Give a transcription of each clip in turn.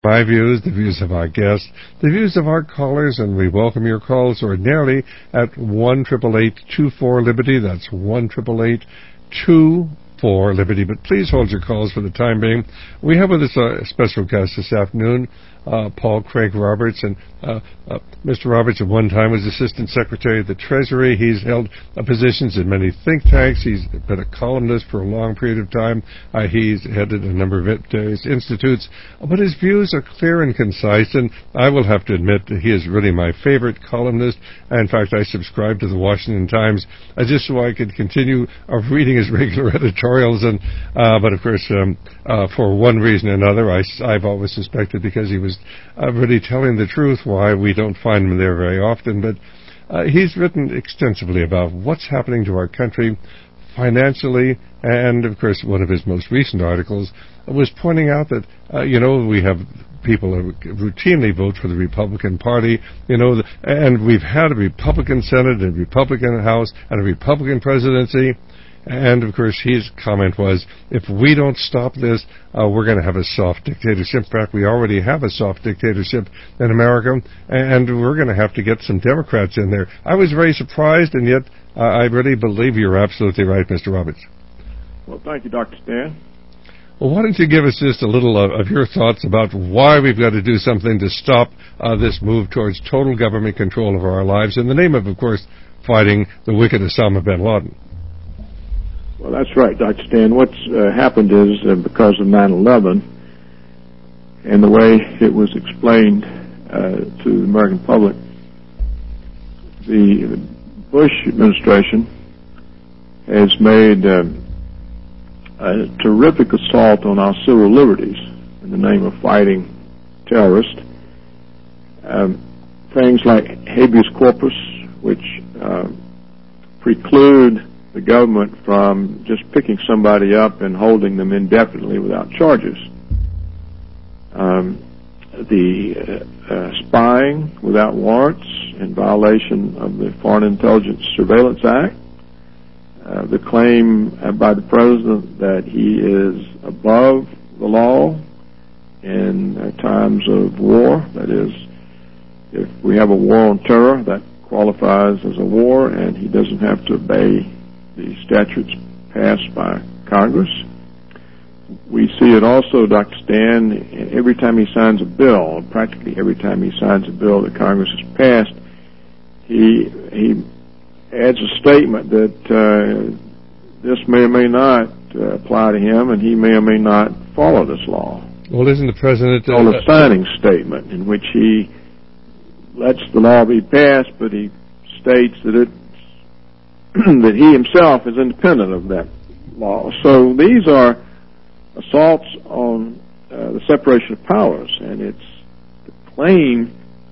my views, the views of our guests, the views of our callers, and we welcome your calls ordinarily at 1-888-24-LIBERTY. That's 1-888-24-LIBERTY. But please hold your calls for the time being. We have with us a special guest this afternoon, Paul Craig Roberts. And Mr. Roberts at one time was Assistant Secretary of the Treasury. He's held positions in many think tanks. He's been a columnist for a long period of time. He's headed a number of various institutes. But his views are clear and concise, and I will have to admit that he is really my favorite columnist. In fact, I subscribe to the Washington Times just so I could continue reading his regular editorials. But of course, for one reason or another, I've always suspected because he was really telling the truth why we don't find him there very often. But he's written extensively about what's happening to our country financially, and of course one of his most recent articles was pointing out that we have people who routinely vote for the Republican Party, and we've had a Republican Senate and a Republican House and a Republican presidency. And, of course, his comment was, if we don't stop this, we're going to have a soft dictatorship. In fact, we already have a soft dictatorship in America, and we're going to have to get some Democrats in there. I was very surprised, and yet I really believe you're absolutely right, Mr. Roberts. Well, thank you, Dr. Stan. Well, why don't you give us just a little of your thoughts about why we've got to do something to stop this move towards total government control of our lives in the name of course, fighting the wicked Osama bin Laden. Well, that's right, Dr. Stan. What's happened is because of 9/11 and the way it was explained to the American public, the Bush administration has made a terrific assault on our civil liberties in the name of fighting terrorists. Things like habeas corpus, which preclude the government from just picking somebody up and holding them indefinitely without charges. The spying without warrants in violation of the Foreign Intelligence Surveillance Act. The claim by the President that he is above the law in times of war. That is, if we have a war on terror, that qualifies as a war, and he doesn't have to obey the statutes passed by Congress. We see it also, Dr. Stan, every time he signs a bill, practically every time he signs a bill that Congress has passed, he adds a statement that this may or may not apply to him, and he may or may not follow this law. Well, isn't the President... called a signing statement in which he lets the law be passed, but he states that that he himself is independent of that law. So these are assaults on the separation of powers, and it's the claim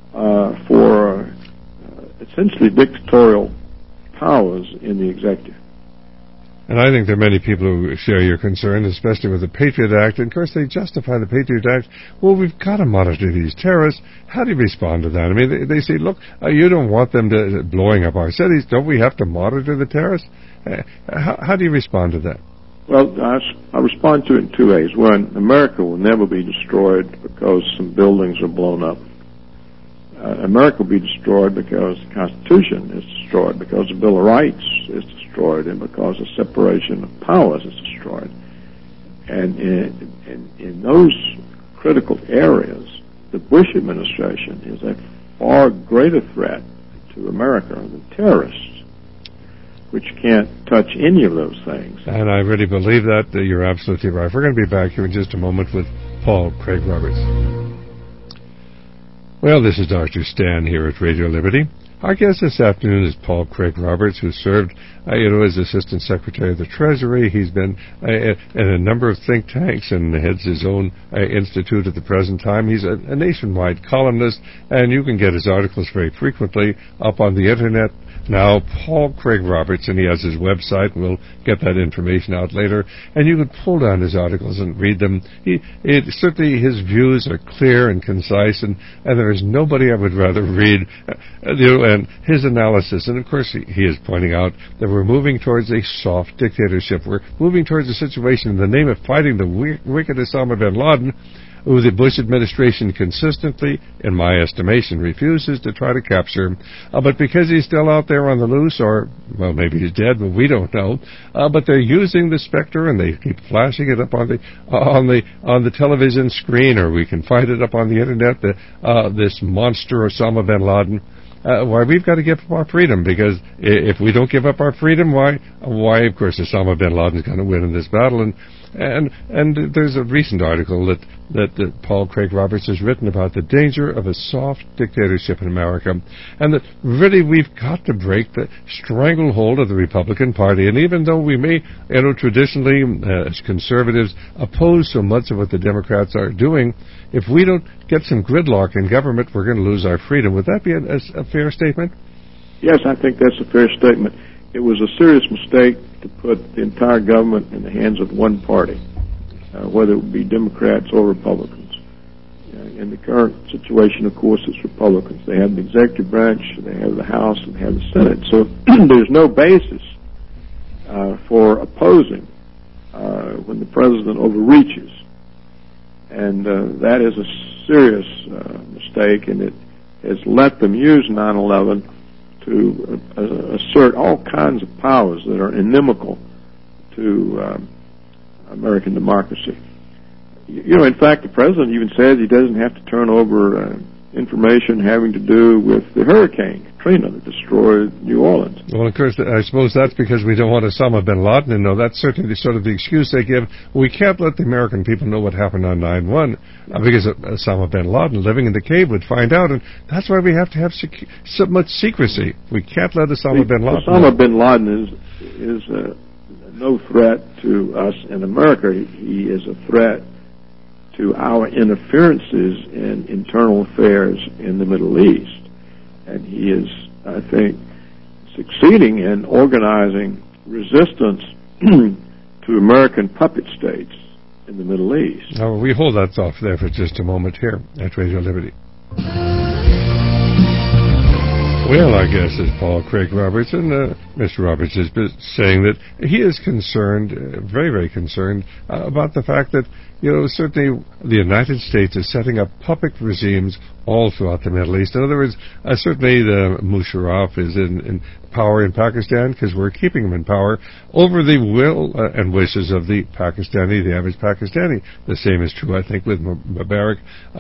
for essentially dictatorial powers in the executive. And I think there are many people who share your concern, especially with the Patriot Act. And, of course, they justify the Patriot Act. Well, we've got to monitor these terrorists. How do you respond to that? I mean, they say, look, you don't want them blowing up our cities. Don't we have to monitor the terrorists? How do you respond to that? Well, I respond to it in two ways. One, America will never be destroyed because some buildings are blown up. America will be destroyed because the Constitution is destroyed, because the Bill of Rights is destroyed, and because the separation of powers is destroyed. And in those critical areas, the Bush administration is a far greater threat to America than terrorists, which can't touch any of those things. And I really believe that. You're absolutely right. We're going to be back here in just a moment with Paul Craig Roberts. Well, this is Dr. Stan here at Radio Liberty. Our guest this afternoon is Paul Craig Roberts, who served, as Assistant Secretary of the Treasury. He's been in a number of think tanks and heads his own institute at the present time. He's a nationwide columnist, and you can get his articles very frequently up on the Internet. Now, Paul Craig Roberts, and he has his website, and we'll get that information out later, and you can pull down his articles and read them. Certainly his views are clear and concise, and there is nobody I would rather read, and his analysis. And of course, he is pointing out that we're moving towards a soft dictatorship. We're moving towards a situation in the name of fighting the wicked Osama bin Laden. who the Bush administration consistently, in my estimation, refuses to try to capture. But because he's still out there on the loose, or, well, maybe he's dead, but we don't know. But they're using the specter, and they keep flashing it up on the television screen, or we can find it up on the internet. This monster Osama bin Laden. Why we've got to give up our freedom, because if we don't give up our freedom, why of course Osama bin Laden is going to win in this battle. And there's a recent article that Paul Craig Roberts has written about the danger of a soft dictatorship in America, and that really we've got to break the stranglehold of the Republican Party. And even though we may, traditionally as conservatives oppose so much of what the Democrats are doing, if we don't get some gridlock in government, we're going to lose our freedom. Would that be a fair statement? Yes, I think that's a fair statement. It was a serious mistake to put the entire government in the hands of one party, whether it would be Democrats or Republicans. In the current situation, of course, it's Republicans. They have the executive branch, they have the House, and they have the Senate. So there's no basis for opposing when the president overreaches. And that is a serious mistake, and it has let them use 9/11 to assert all kinds of powers that are inimical to American democracy. In fact, the president even says he doesn't have to turn over information having to do with the Hurricane Katrina that destroyed New Orleans. Well, of course, I suppose that's because we don't want Osama bin Laden to know. That's certainly sort of the excuse they give. We can't let the American people know what happened on 9/1 because Osama bin Laden, living in the cave, would find out, and that's why we have to have so much secrecy. We can't let Osama bin Laden know. Osama bin Laden is no threat to us in America. He is a threat to our interferences in internal affairs in the Middle East. And he is, I think, succeeding in organizing resistance to American puppet states in the Middle East. Now, we hold that thought there for just a moment here at Radio Liberty. Well, our guest is Paul Craig Roberts, and Mr. Roberts is saying that he is concerned, very, very concerned, about the fact that, certainly the United States is setting up puppet regimes all throughout the Middle East. In other words, certainly the Musharraf is in power in Pakistan because we're keeping him in power over the will and wishes of the average Pakistani. The same is true, I think, with Mubarak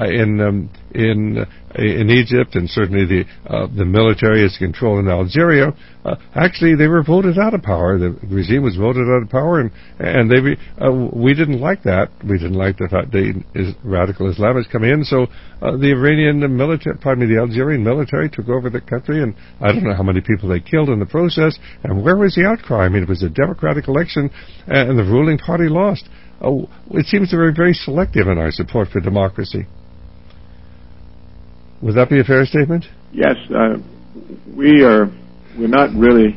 in Egypt, and certainly the military is controlling Algeria. Actually, they were voted out of power. The regime was voted out of power, and we didn't like that. We didn't like the fact radical Islamists come in. So the Algerian military took over the country, and I don't know how many people they killed in the process. And where was the outcry? I mean, it was a democratic election, and the ruling party lost. It seems to be very selective in our support for democracy. Would that be a fair statement? Yes, we're not really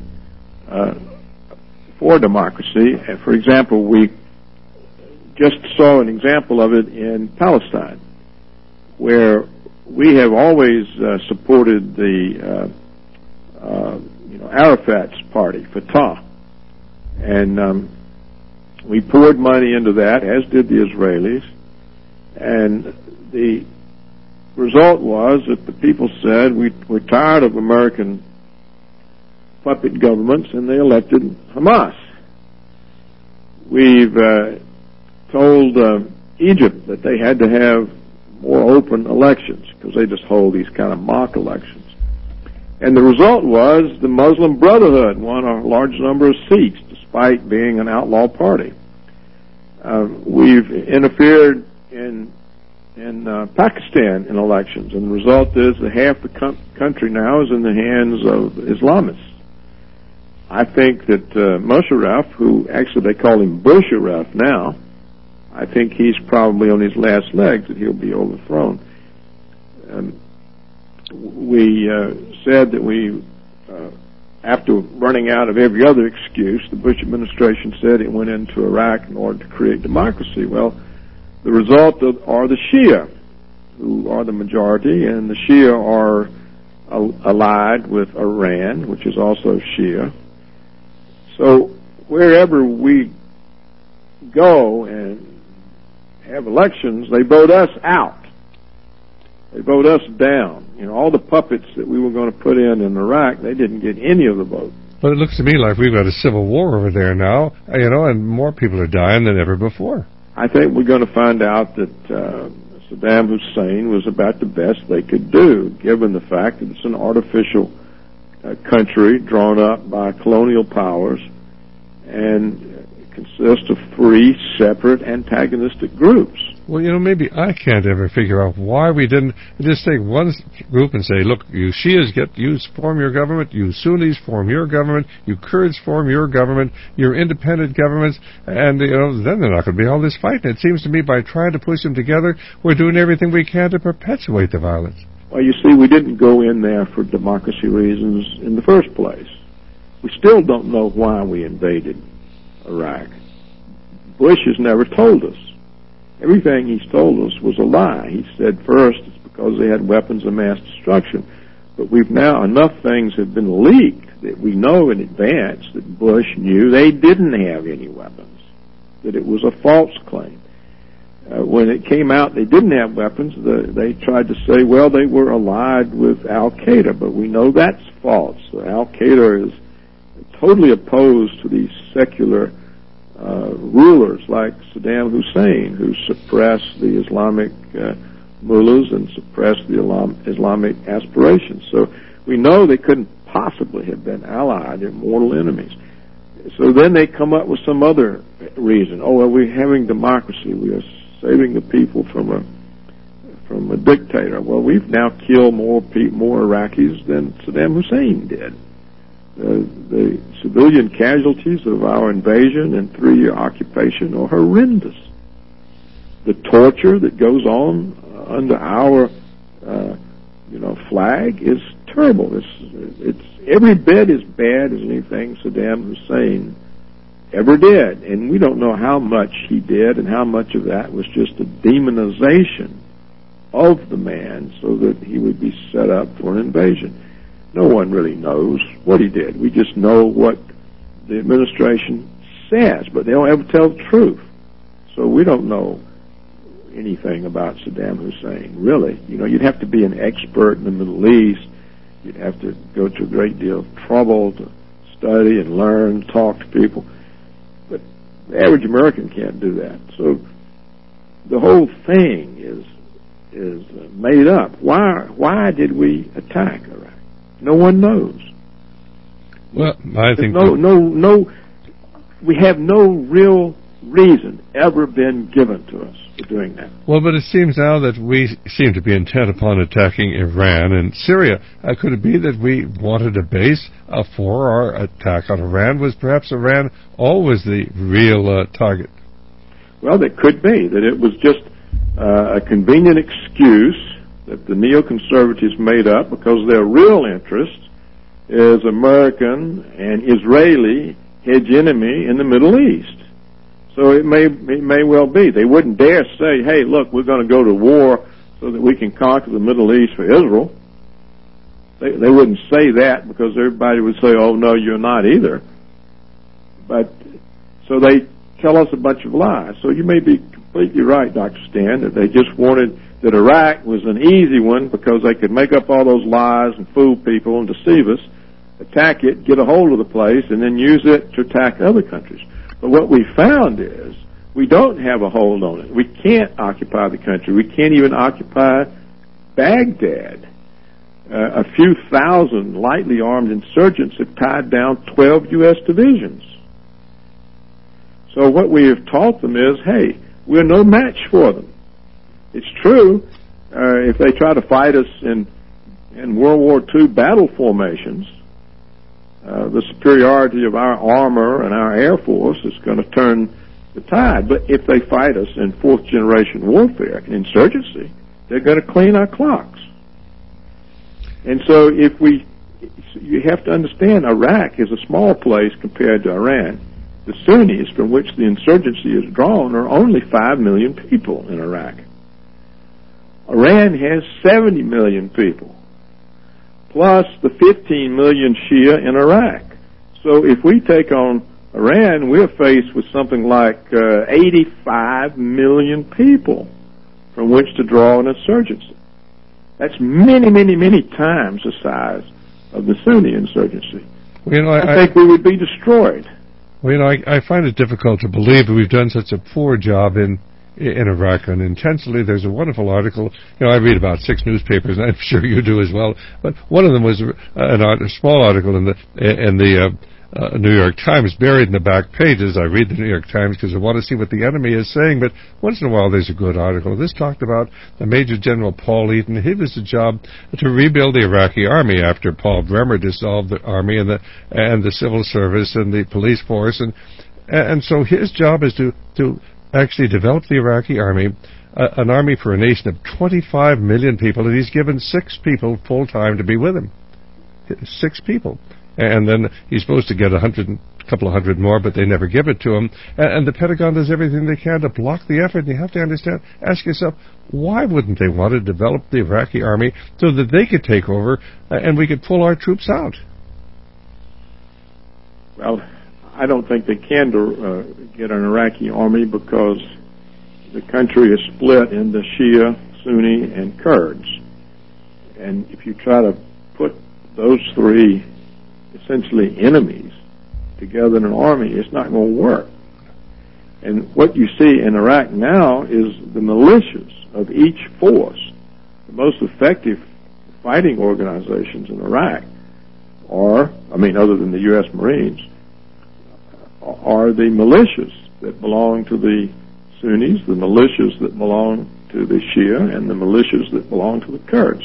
for democracy. For example, we just saw an example of it in Palestine, where we have always supported the Arafat's party, Fatah, and we poured money into that, as did the Israelis, and the result was that the people said, we're tired of American puppet governments, and they elected Hamas. We've told Egypt that they had to have more open elections because they just hold these kind of mock elections. And the result was the Muslim Brotherhood won a large number of seats despite being an outlaw party. We've interfered in Pakistan in elections, and the result is that half the country now is in the hands of Islamists. I think that Musharraf, who actually they call him Busharraf now, I think he's probably on his last legs, that he'll be overthrown. We said that we, after running out of every other excuse, the Bush administration said it went into Iraq in order to create democracy. Well, the result are the Shia, who are the majority, and the Shia are allied with Iran, which is also Shia. So wherever we go and have elections, they vote us out. They vote us down. All the puppets that we were going to put in Iraq, they didn't get any of the vote. But it looks to me like we've got a civil war over there now, and more people are dying than ever before. I think we're going to find out that Saddam Hussein was about the best they could do, given the fact that it's an artificial country drawn up by colonial powers and consists of three separate antagonistic groups. Well, maybe I can't ever figure out why we didn't just take one group and say, look, you Shias you form your government, you Sunnis form your government, you Kurds form your government, your independent governments, and then they're not going to be all this fighting. It seems to me by trying to push them together, we're doing everything we can to perpetuate the violence. Well, you see, we didn't go in there for democracy reasons in the first place. We still don't know why we invaded Iraq. Bush has never told us. Everything he's told us was a lie. He said first it's because they had weapons of mass destruction. But enough things have been leaked that we know in advance that Bush knew they didn't have any weapons, that it was a false claim. When it came out they didn't have weapons, they tried to say, well, they were allied with Al-Qaeda, but we know that's false. Al-Qaeda is totally opposed to these secular rulers like Saddam Hussein, who suppressed the Islamic mullahs and suppressed the Islamic aspirations. So we know they couldn't possibly have been allied. They're mortal enemies. So then they come up with some other reason. Oh, well, we're having democracy. We are saving the people from a dictator. Well, we've now killed more Iraqis than Saddam Hussein did. The civilian casualties of our invasion and 3-year occupation are horrendous. The torture that goes on under our, flag is terrible. It's every bit as bad as anything Saddam Hussein ever did, and we don't know how much he did and how much of that was just a demonization of the man so that he would be set up for an invasion. No one really knows what he did. We just know what the administration says, but they don't ever tell the truth. So we don't know anything about Saddam Hussein, really. You'd have to be an expert in the Middle East. You'd have to go to a great deal of trouble to study and learn, talk to people. But the average American can't do that. So the whole thing is made up. Why did we attack Iraq? No one knows. Well, I think we have no real reason ever been given to us for doing that. Well, but it seems now that we seem to be intent upon attacking Iran and Syria. Could it be that we wanted a base for our attack on Iran? Was perhaps Iran always the real target? Well, it could be that it was just a convenient excuse that the neoconservatives made up because their real interest is American and Israeli hegemony in the Middle East. So it may well be. They wouldn't dare say, hey, look, we're going to go to war so that we can conquer the Middle East for Israel. They wouldn't say that because everybody would say, oh, no, you're not either. But so they tell us a bunch of lies. So you may be completely right, Dr. Stan, that they just wanted that Iraq was an easy one because they could make up all those lies and fool people and deceive us, attack it, get a hold of the place, and then use it to attack other countries. But what we found is we don't have a hold on it. We can't occupy the country. We can't even occupy Baghdad. A few thousand lightly armed insurgents have tied down 12 U.S. divisions. So what we have taught them is, hey, we're no match for them. It's true, if they try to fight us in World War II battle formations, the superiority of our armor and our Air Force is going to turn the tide. But if they fight us in fourth-generation warfare, in insurgency, they're going to clean our clocks. And so you have to understand, Iraq is a small place compared to Iran. The Sunnis, from which the insurgency is drawn, are only 5 million people in Iraq. Iran has 70 million people, plus the 15 million Shia in Iraq. So if we take on Iran, we're faced with something like 85 million people from which to draw an insurgency. That's many, many, many times the size of the Sunni insurgency. Well, I think we would be destroyed. Well, I find it difficult to believe that we've done such a poor job in Iraq unintentionally. There's a wonderful article. I read about 6 newspapers, and I'm sure you do as well. But one of them was a small article in the New York Times, buried in the back pages. I read the New York Times because I want to see what the enemy is saying, but once in a while there's a good article. This talked about Major General Paul Eaton. It was a job to rebuild the Iraqi army after Paul Bremer dissolved the army and the civil service and the police force, and so his job is to actually develop the Iraqi army, an army for a nation of 25 million people, and he's given 6 people full-time to be with him. 6 people. And then he's supposed to get a couple of hundred more, but they never give it to him. And the Pentagon does everything they can to block the effort. And you have to ask yourself, why wouldn't they want to develop the Iraqi army so that they could take over and we could pull our troops out? Well, I don't think they can get an Iraqi army because the country is split into Shia, Sunni, and Kurds. And if you try to put those 3 essentially enemies together in an army, it's not going to work. And what you see in Iraq now is the militias of each force. The most effective fighting organizations in Iraq other than the U.S. Marines, are the militias that belong to the Sunnis, the militias that belong to the Shia, and the militias that belong to the Kurds.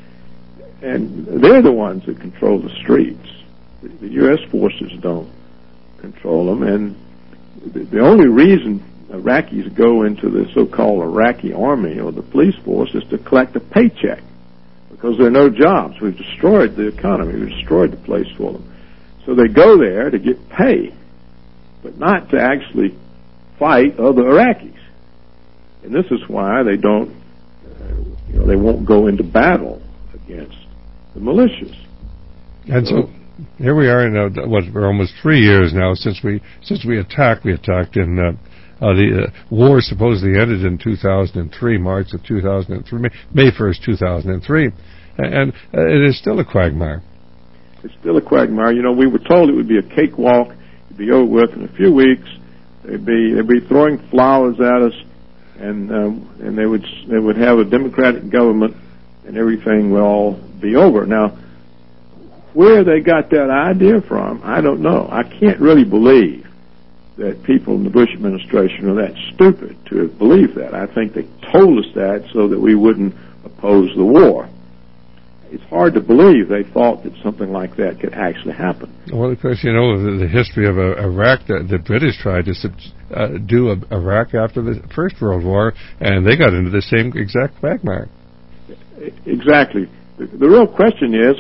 And they're the ones that control the streets. The U.S. forces don't control them, and the only reason Iraqis go into the so-called Iraqi army or the police force is to collect a paycheck, because there are no jobs. We've destroyed the economy. We've destroyed the place for them. So they go there to get pay, but not to actually fight other Iraqis. And this is why they don't, they won't go into battle against the militias. And so here we are in we're almost 3 years now since we attacked. We attacked in the war supposedly ended in 2003, March of 2003, May 1st, 2003, and it is still a quagmire. It's still a quagmire. We were told it would be a cakewalk. It'd be over with in a few weeks. They'd be throwing flowers at us, and they would have a democratic government, and everything will all be over. Now, where they got that idea from, I don't know. I can't really believe that people in the Bush administration are that stupid to believe that. I think they told us that so that we wouldn't oppose the war. It's hard to believe they thought that something like that could actually happen. Well, of course, the history of Iraq, the British tried to subdue Iraq after the First World War, and they got into the same exact quagmire. Exactly. The real question is,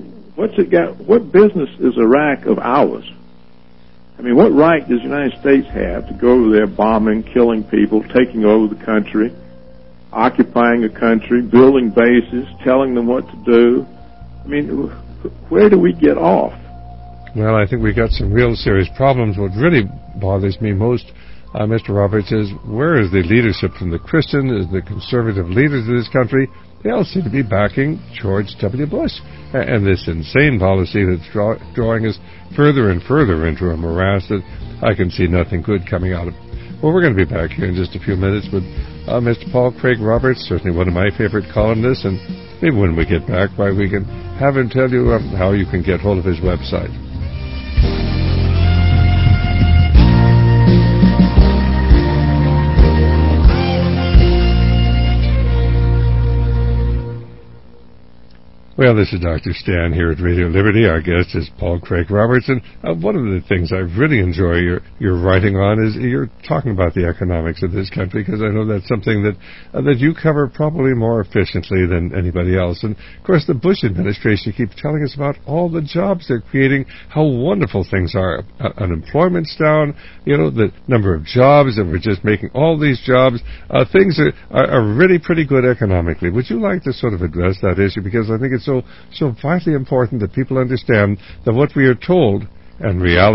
what business is Iraq of ours? What right does the United States have to go over there bombing, killing people, taking over the country, occupying a country, building bases, telling them what to do? Where do we get off? Well, I think we got some real serious problems. What really bothers me most, Mr. Roberts, is where is the leadership from the Christian, is the conservative leaders of this country? They all seem to be backing George W. Bush and this insane policy that's drawing us further and further into a morass that I can see nothing good coming out of. Well, we're going to be back here in just a few minutes with Mr. Paul Craig Roberts, certainly one of my favorite columnists, and maybe when we get back, we can have him tell you how you can get hold of his website. Well, this is Dr. Stan here at Radio Liberty. Our guest is Paul Craig Roberts, and one of the things I really enjoy your writing on is you're talking about the economics of this country, because I know that's something that you cover probably more efficiently than anybody else. And, of course, the Bush administration keeps telling us about all the jobs they're creating, how wonderful things are. Unemployment's down, the number of jobs, and we're just making all these jobs. Things are really pretty good economically. Would you like to sort of address that issue? Because I think it's so vitally important that people understand that what we are told and reality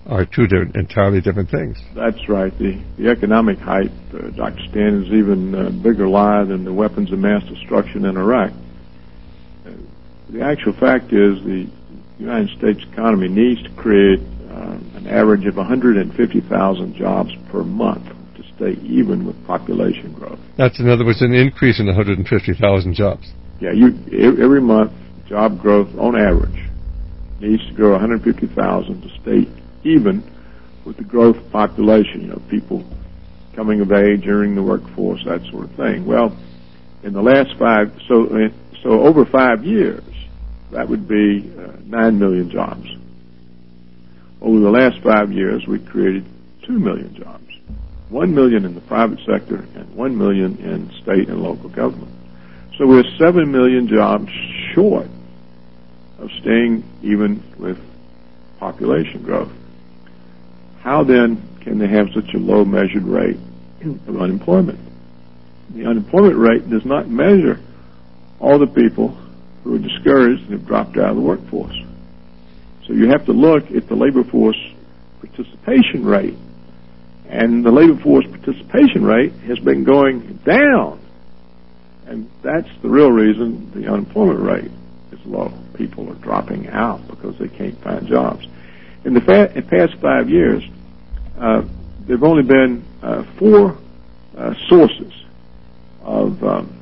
are two entirely different things. That's right. The economic hype, Dr. Stan, is even a bigger lie than the weapons of mass destruction in Iraq. The actual fact is the United States economy needs to create an average of 150,000 jobs per month to stay even with population growth. That's, in other words, an increase in 150,000 jobs. Yeah, every month, job growth on average needs to grow 150,000 to stay even with the growth of population, people coming of age, entering the workforce, that sort of thing. Well, in the last so over 5 years, that would be 9 million jobs. Over the last 5 years, we created 2 million jobs. 1 million in the private sector and 1 million in state and local government. So we're 7 million jobs short of staying even with population growth. How then can they have such a low measured rate of unemployment? The unemployment rate does not measure all the people who are discouraged and have dropped out of the workforce. So you have to look at the labor force participation rate. And the labor force participation rate has been going down. And that's the real reason the unemployment rate is low. People are dropping out because they can't find jobs. In the past 5 years, there have only been 4 sources of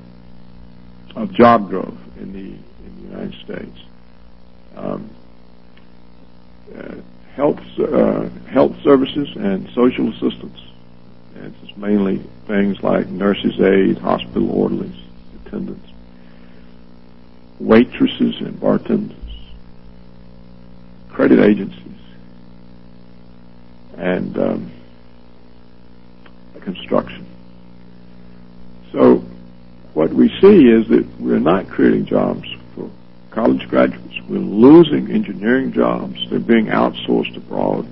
job growth in the United States. Health services and social assistance. And it's mainly things like nurses' aides, hospital orderlies, attendants, waitresses and bartenders, credit agencies, and construction. So what we see is that we're not creating jobs for college graduates. We're losing engineering jobs. They're being outsourced abroad.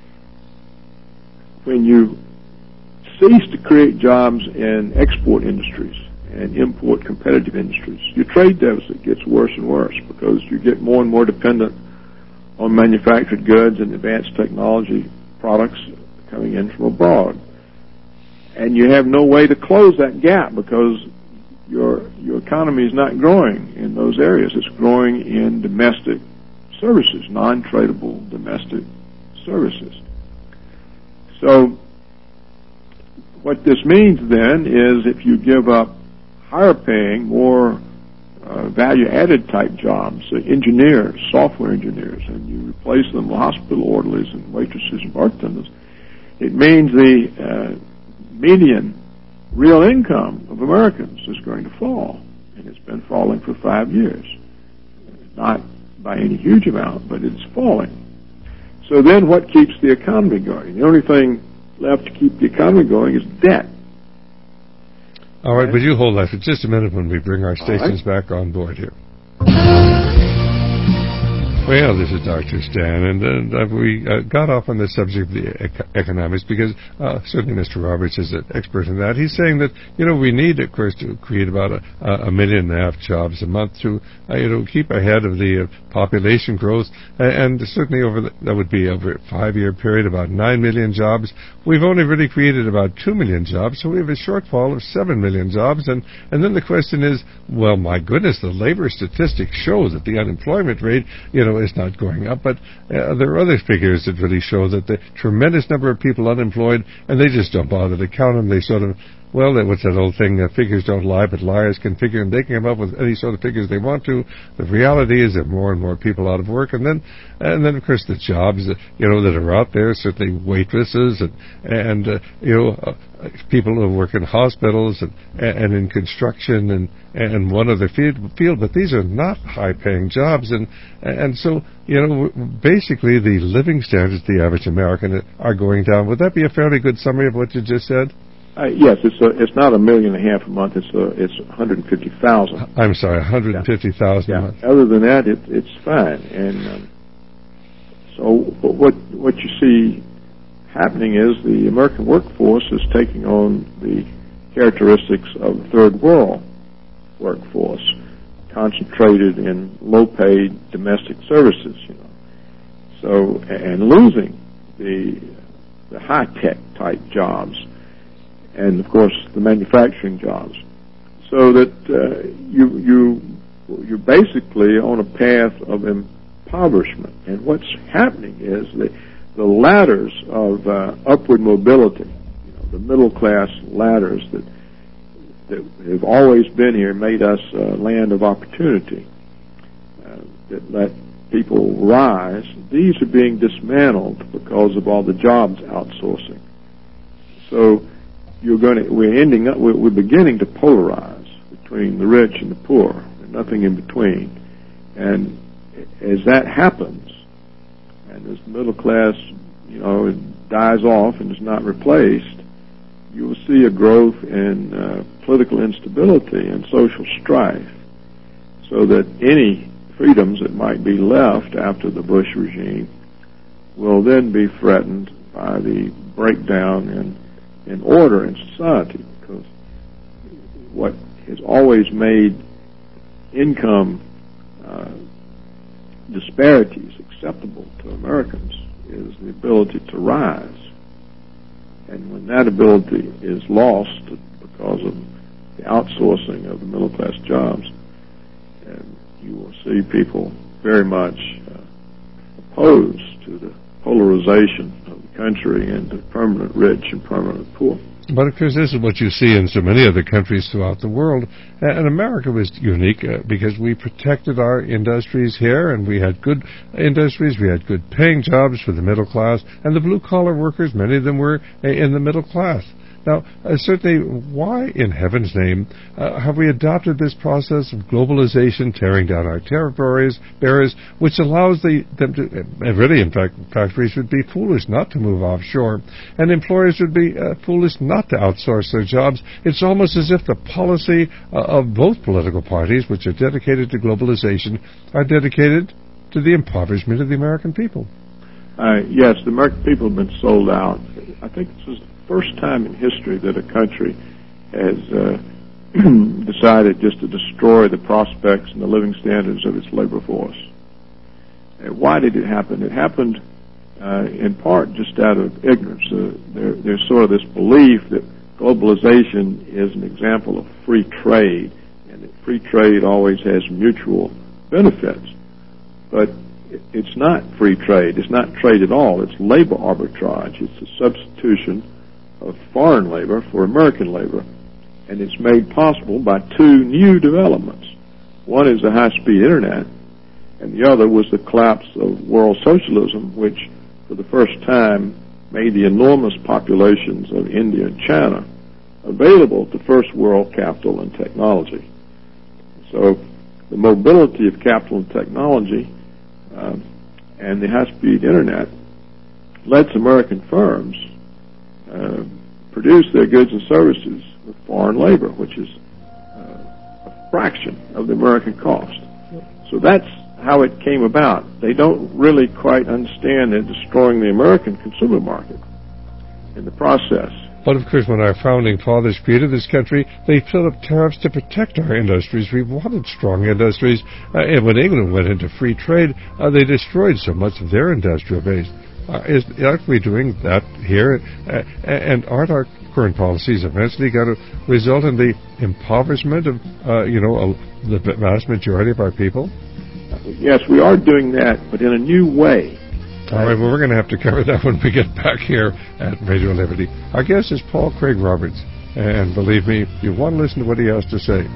When you cease to create jobs in export industries and import competitive industries, your trade deficit gets worse and worse because you get more and more dependent on manufactured goods and advanced technology products coming in from abroad. And you have no way to close that gap because your economy is not growing in those areas. It's growing in domestic services, non-tradable domestic services. So what this means then is if you give up higher paying, more value-added type jobs, engineers, software engineers, and you replace them with hospital orderlies and waitresses and bartenders, it means the median real income of Americans is going to fall, and it's been falling for 5 years. Not by any huge amount, but it's falling. So then what keeps the economy going? The only thing left to keep the economy going is debt. All right, would you hold that for just a minute when we bring our stations back on board here? Well, this is Dr. Stan, and we got off on the subject of the economics because certainly Mr. Roberts is an expert in that. He's saying that, we need, of course, to create about a 1.5 million jobs a month to, keep ahead of the population growth, and certainly that would be over a 5-year period, about 9 million jobs. We've only really created about 2 million jobs, so we have a shortfall of 7 million jobs, and then the question is, well, my goodness, the labor statistics show that the unemployment rate, is not going up, but there are other figures that really show that the tremendous number of people unemployed, and they just don't bother to count them. They sort of, what's that old thing? Figures don't lie, but liars can figure, and they can come up with any sort of figures they want to. The reality is that more and more people out of work, and then of course the jobs that are out there, certainly waitresses and people who work in hospitals and in construction and one other field, but these are not high-paying jobs, and so basically the living standards of the average American are going down. Would that be a fairly good summary of what you just said? Yes, it's not 1.5 million a month. It's 150,000. I'm sorry, 150,000 a month. Other than that, it's fine. And so what you see happening is the American workforce is taking on the characteristics of the third world workforce, concentrated in low-paid domestic services. So and losing the high-tech type jobs, and of course the manufacturing jobs, so that you're basically on a path of impoverishment. And what's happening is the ladders of upward mobility, the middle class ladders that have always been here, made us a land of opportunity, that let people rise. These are being dismantled because of all the jobs outsourcing. So we're beginning to polarize between the rich and the poor, and nothing in between. And as that happens, and as the middle class, dies off and is not replaced, you will see a growth in political instability and social strife, so that any freedoms that might be left after the Bush regime will then be threatened by the breakdown in order in society, because what has always made income disparities acceptable to Americans is the ability to rise. And when that ability is lost because of the outsourcing of the middle class jobs, you will see people very much opposed to the polarization of the country into permanent rich and permanent poor. But of course, this is what you see in so many other countries throughout the world. And America was unique because we protected our industries here, and we had good industries, we had good paying jobs for the middle class, and the blue-collar workers, many of them were in the middle class. Now, certainly, why in heaven's name have we adopted this process of globalization, tearing down our territories, barriers, which allows them to, really, in fact, factories would be foolish not to move offshore, and employers would be foolish not to outsource their jobs. It's almost as if the policy of both political parties, which are dedicated to globalization, are dedicated to the impoverishment of the American people. Yes, the American people have been sold out. I think this is the first time in history that a country has decided just to destroy the prospects and the living standards of its labor force. Why did it happen? It happened in part just out of ignorance. There's sort of this belief that globalization is an example of free trade, and that free trade always has mutual benefits. But it's not free trade. It's not trade at all. It's labor arbitrage. It's a substitution of foreign labor for American labor, and it's made possible by two new developments. One is the high-speed internet, and the other was the collapse of world socialism, which for the first time made the enormous populations of India and China available to first world capital and technology. So the mobility of capital and technology and the high-speed internet lets American firms produce their goods and services with foreign labor, which is a fraction of the American cost. So that's how it came about. They don't really quite understand they're destroying the American consumer market in the process. But of course, when our founding fathers created this country, they put up tariffs to protect our industries. We wanted strong industries. And when England went into free trade, they destroyed so much of their industrial base. Aren't we doing that here? And aren't our current policies eventually going to result in the impoverishment of, the vast majority of our people? Yes, we are doing that, but in a new way. All right, well, we're going to have to cover that when we get back here at Radio Liberty. Our guest is Paul Craig Roberts, and believe me, you want to listen to what he has to say.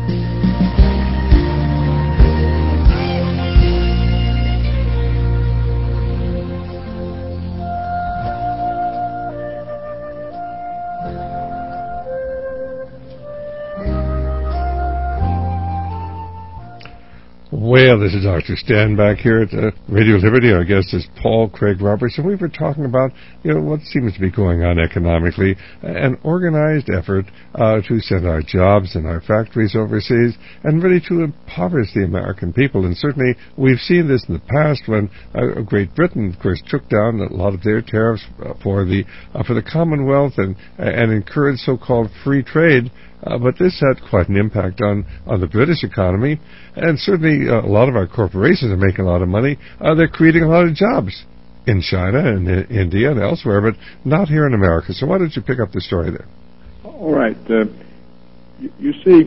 Well, this is Dr. Stan back here at Radio Liberty. Our guest is Paul Craig Roberts, and we were talking about what seems to be going on economically, an organized effort to send our jobs and our factories overseas, and really to impoverish the American people. And certainly we've seen this in the past when Great Britain, of course, took down a lot of their tariffs for the Commonwealth and encouraged so-called free trade. But this had quite an impact on the British economy, and certainly a lot of our corporations are making a lot of money. They're creating a lot of jobs. in China and in India and elsewhere, but not here in America. So why don't you pick up the story there? All right. You see,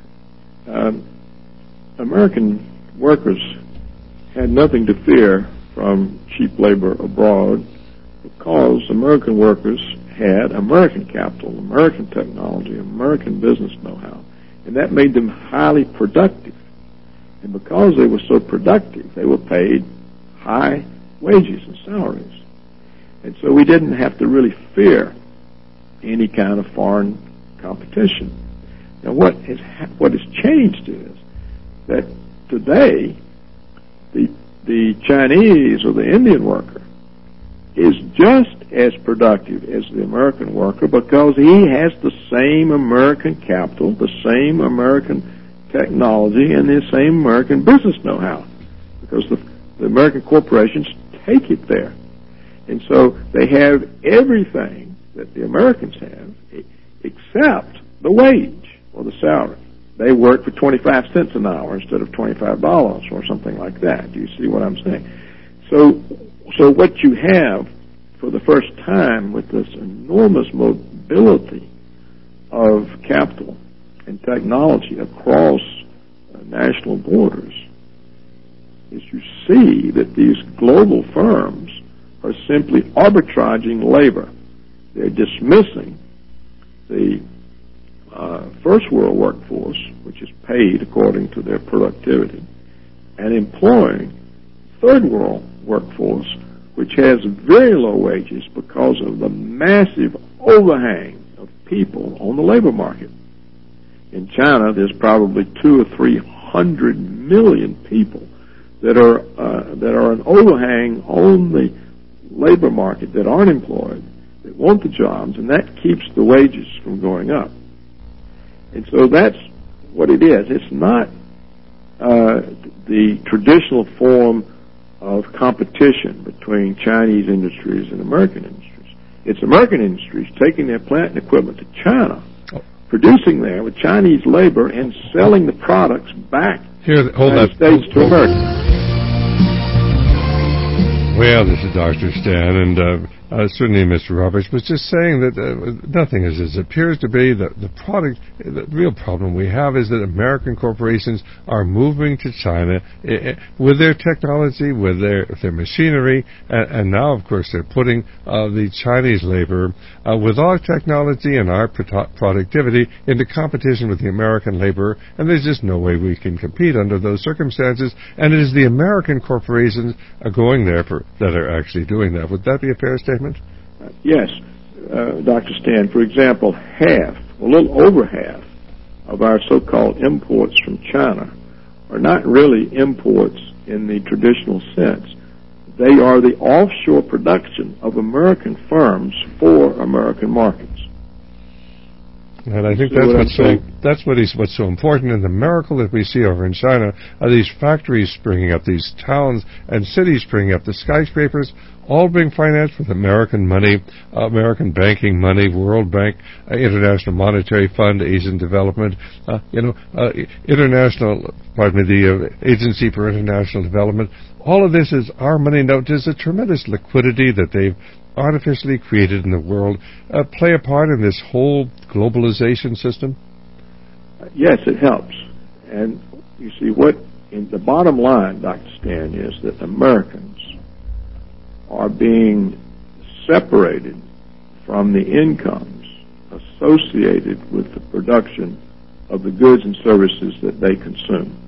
American workers had nothing to fear from cheap labor abroad because American workers had American capital, American technology, American business know-how, and that made them highly productive. And because they were so productive, they were paid high wages and salaries. And so we didn't have to really fear any kind of foreign competition. Now what has changed is that today the Chinese or the Indian worker is just as productive as the American worker because he has the same American capital, the same American technology, and the same American business know-how, because the American corporations take it there. And so they have everything that the Americans have except the wage or the salary. They work for 25 cents an hour instead of $25 or something like that. Do you see what I'm saying? So what you have for the first time with this enormous mobility of capital and technology across national borders is you see that these global firms are simply arbitraging labor. They're dismissing the first world workforce, which is paid according to their productivity, and employing third world workforce, which has very low wages because of the massive overhang of people on the labor market. In China, there's probably 200 or 300 million people that are an overhang on the labor market that aren't employed, that want the jobs, and that keeps the wages from going up. And so that's what it is. It's not the traditional form of competition between Chinese industries and American industries. It's American industries taking their plant and equipment to China, producing there with Chinese labor, and selling the products back to the United States to America. Well, this is Dr. Stan, and certainly Mr. Roberts was just saying that nothing is as it appears to be. The real problem we have is that American corporations are moving to China with their technology, with their machinery, and now, of course, they're putting the Chinese labor with our technology and our productivity into competition with the American labor, and there's just no way we can compete under those circumstances, and it is the American corporations going there that are actually doing that. Would that be a fair statement? Yes, Dr. Stan. For example, a little over half of our so-called imports from China are not really imports in the traditional sense. They are the offshore production of American firms for American markets. And I think what's so important. And the miracle that we see over in China are these factories springing up, these towns and cities springing up, the skyscrapers all being financed with American money, American banking money, World Bank, International Monetary Fund, Asian Development, the Agency for International Development. All of this is our money. Now, does a tremendous liquidity that they've artificially created in the world play a part in this whole globalization system? Yes, it helps. And you see, the bottom line, Dr. Stan, is that Americans are being separated from the incomes associated with the production of the goods and services that they consume.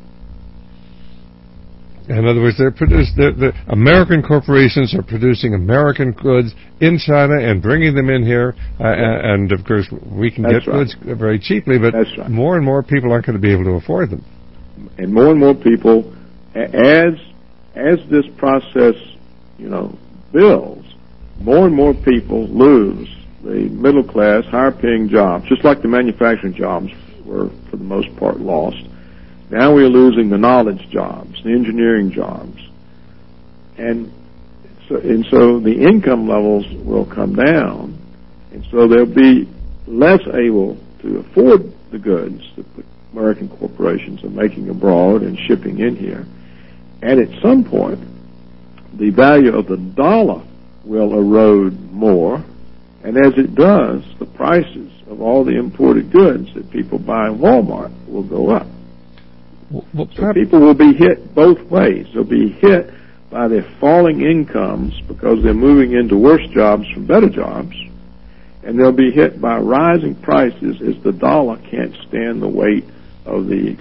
In other words, the American corporations are producing American goods in China and bringing them in here, and of course we can get goods very cheaply, but more and more people aren't going to be able to afford them. And more people, as this process, builds, more and more people lose the middle class, higher paying jobs, just like the manufacturing jobs were for the most part lost. Now we're losing the knowledge jobs, the engineering jobs. And so the income levels will come down, and so they'll be less able to afford the goods that the American corporations are making abroad and shipping in here. And at some point, the value of the dollar will erode more, and as it does, the prices of all the imported goods that people buy in Walmart will go up. So people will be hit both ways. They'll be hit by their falling incomes because they're moving into worse jobs from better jobs, and they'll be hit by rising prices as the dollar can't stand the weight of the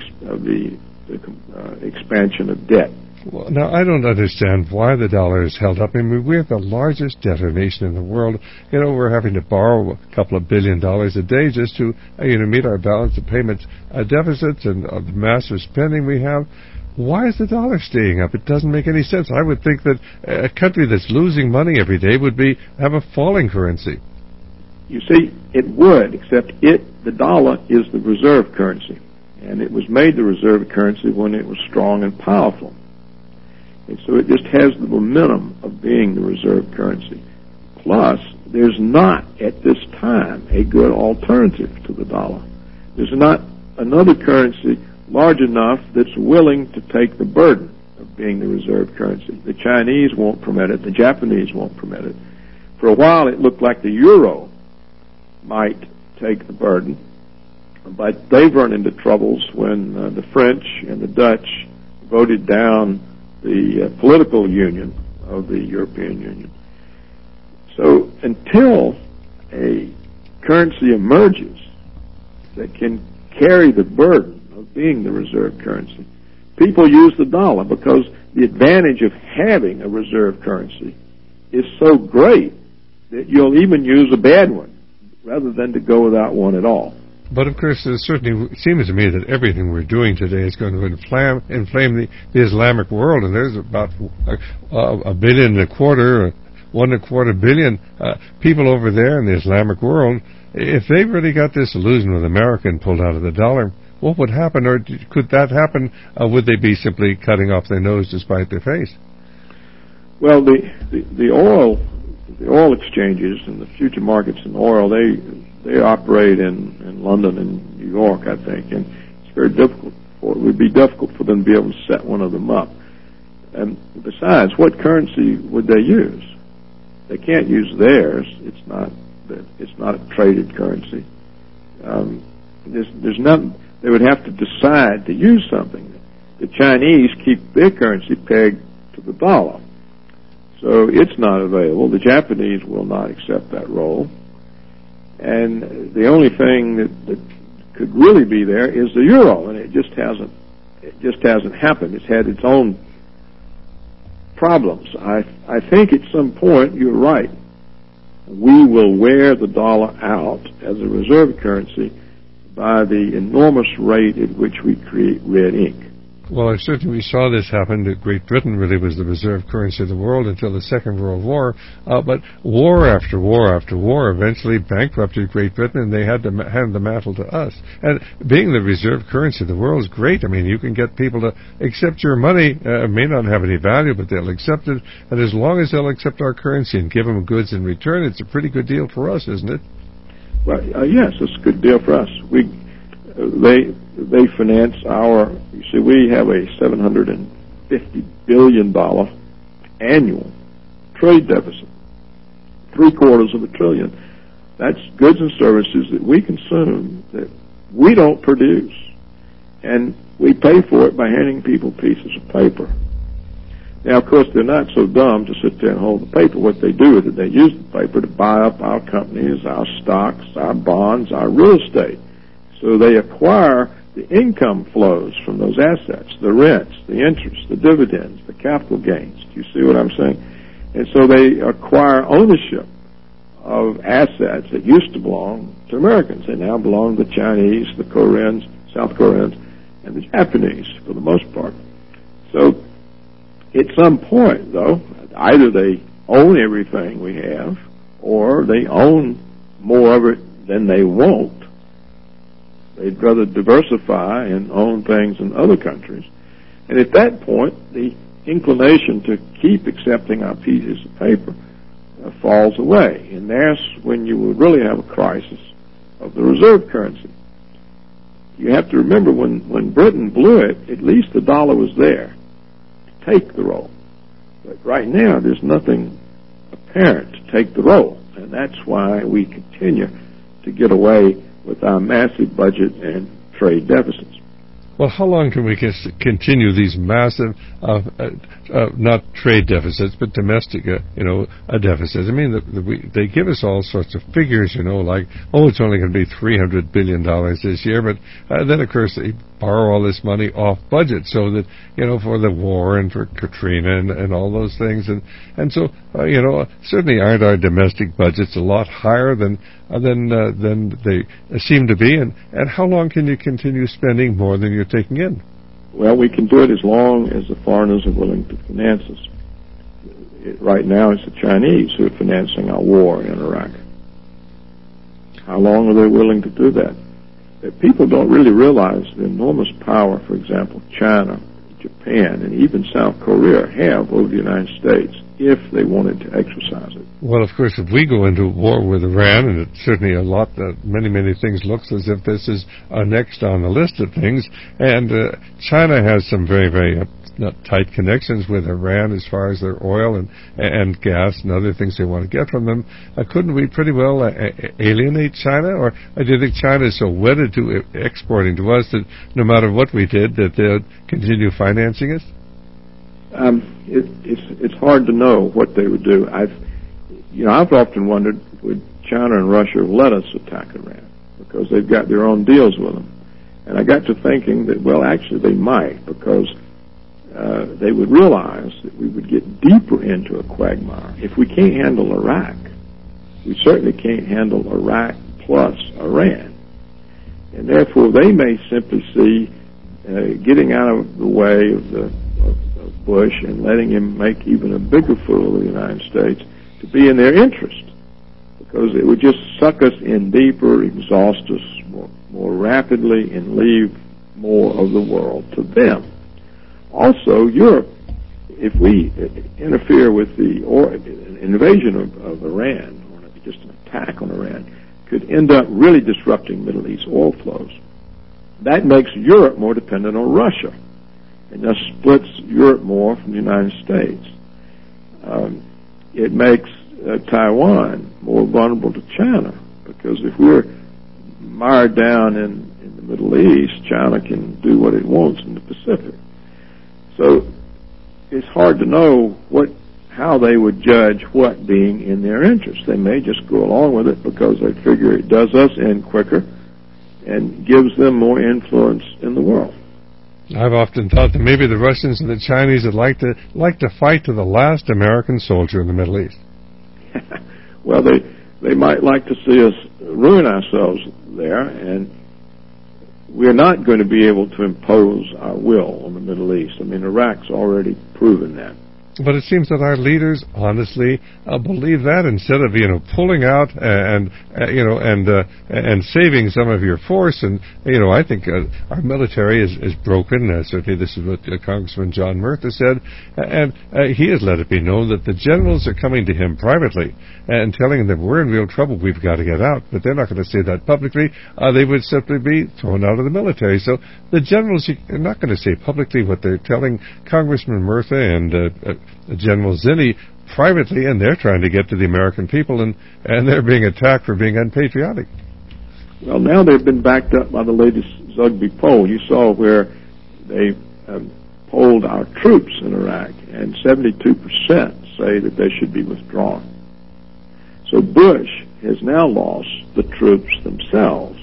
expansion of debt. Well, now, I don't understand why the dollar is held up. I mean, we're the largest debtor nation in the world. You know, we're having to borrow a couple of $1 billion a day just to, meet our balance of payments deficits and the massive spending we have. Why is the dollar staying up? It doesn't make any sense. I would think that a country that's losing money every day would have a falling currency. You see, it would, except the dollar is the reserve currency. And it was made the reserve currency when it was strong and powerful. And so it just has the momentum of being the reserve currency. Plus, there's not, at this time, a good alternative to the dollar. There's not another currency large enough that's willing to take the burden of being the reserve currency. The Chinese won't permit it. The Japanese won't permit it. For a while, it looked like the euro might take the burden, but they've run into troubles when the French and the Dutch voted down the political union of the European Union. So until a currency emerges that can carry the burden of being the reserve currency, people use the dollar because the advantage of having a reserve currency is so great that you'll even use a bad one rather than to go without one at all. But, of course, it certainly seems to me that everything we're doing today is going to inflame the Islamic world, and there's about $1.25 billion, $1.25 billion people over there in the Islamic world. If they really got this illusion with America and pulled out of the dollar, what would happen, or could that happen? Would they be simply cutting off their nose to spite their face? Well, the oil exchanges and the future markets in oil, they operate in London and New York, I think, and it's very difficult. It would be difficult for them to be able to set one of them up. And besides, what currency would they use? They can't use theirs. It's not a traded currency. There's nothing. They would have to decide to use something. The Chinese keep their currency pegged to the dollar, so it's not available. The Japanese will not accept that role. And the only thing that could really be there is the euro, and it just hasn't happened. It's had its own problems. I think at some point, you're right, we will wear the dollar out as a reserve currency by the enormous rate at which we create red ink. Well, certainly we saw this happen. Great Britain really was the reserve currency of the world until the Second World War. But war after war after war eventually bankrupted Great Britain, and they had to hand the mantle to us. And being the reserve currency of the world is great. I mean, you can get people to accept your money. It may not have any value, but they'll accept it. And as long as they'll accept our currency and give them goods in return, it's a pretty good deal for us, isn't it? Well, yes, it's a good deal for us. They finance our. You see, we have a $750 billion annual trade deficit, $750 billion. That's goods and services that we consume that we don't produce, and we pay for it by handing people pieces of paper. Now, of course, they're not so dumb to sit there and hold the paper. What they do is that they use the paper to buy up our companies, our stocks, our bonds, our real estate. So they acquire the income flows from those assets, the rents, the interest, the dividends, the capital gains. Do you see what I'm saying? And so they acquire ownership of assets that used to belong to Americans. They now belong to the Chinese, the Koreans, South Koreans, and the Japanese for the most part. So at some point, though, either they own everything we have or they own more of it than they want. They'd rather diversify and own things in other countries. And at that point, the inclination to keep accepting our pieces of paper falls away. And that's when you would really have a crisis of the reserve currency. You have to remember when Britain blew it, at least the dollar was there to take the role. But right now, there's nothing apparent to take the role, and that's why we continue to get away with our massive budget and trade deficits. Well, how long can we continue these massive, not trade deficits, but domestic, deficits? I mean, they give us all sorts of figures, like, it's only going to be $300 billion this year, but then, of course, they borrow all this money off budget so that, for the war and for Katrina and all those things. And so, certainly aren't our domestic budgets a lot higher than they seem to be? And how long can you continue spending more than you're taking in? Well, we can do it as long as the foreigners are willing to finance us. Right now, it's the Chinese who are financing our war in Iraq. How long are they willing to do that? People don't really realize the enormous power, for example, China, Japan, and even South Korea have over the United States if they wanted to exercise it. Well, of course, if we go into war with Iran, and it's certainly many things looks as if this is next on the list of things, and China has some very, very tight connections with Iran as far as their oil and gas and other things they want to get from them. Couldn't we pretty well alienate China? Or do you think China is so wedded to exporting to us that no matter what we did, that they'll continue financing us? It's hard to know what they would do. I've often wondered, would China and Russia let us attack Iran? Because they've got their own deals with them. And I got to thinking that, well, actually they might, because they would realize that we would get deeper into a quagmire. If we can't handle Iraq, we certainly can't handle Iraq plus Iran. And therefore, they may simply see getting out of the way of Bush and letting him make even a bigger fool of the United States to be in their interest, because it would just suck us in deeper, exhaust us more rapidly, and leave more of the world to them. Also, Europe, if we interfere with an invasion of Iran, or just an attack on Iran, could end up really disrupting Middle East oil flows. That makes Europe more dependent on Russia, and thus splits Europe more from the United States. It makes Taiwan more vulnerable to China, because if we're mired down in the Middle East, China can do what it wants in the Pacific. So it's hard to know how they would judge what being in their interest. They may just go along with it because they figure it does us in quicker and gives them more influence in the world. I've often thought that maybe the Russians and the Chinese would like to fight to the last American soldier in the Middle East. Well, they might like to see us ruin ourselves there, and we're not going to be able to impose our will on the Middle East. I mean, Iraq's already proven that. But it seems that our leaders honestly believe that, instead of pulling out and saving some of your force. And I think our military is broken. Certainly, this is what Congressman John Murtha said, and he has let it be known that the generals are coming to him privately and telling him that we're in real trouble. We've got to get out. But they're not going to say that publicly. They would simply be thrown out of the military. So the generals are not going to say publicly what they're telling Congressman Murtha and General Zinni privately, and they're trying to get to the American people, and they're being attacked for being unpatriotic. Well, now they've been backed up by the latest Zogby poll. You saw where they polled our troops in Iraq, and 72% say that they should be withdrawn. So Bush has now lost the troops themselves.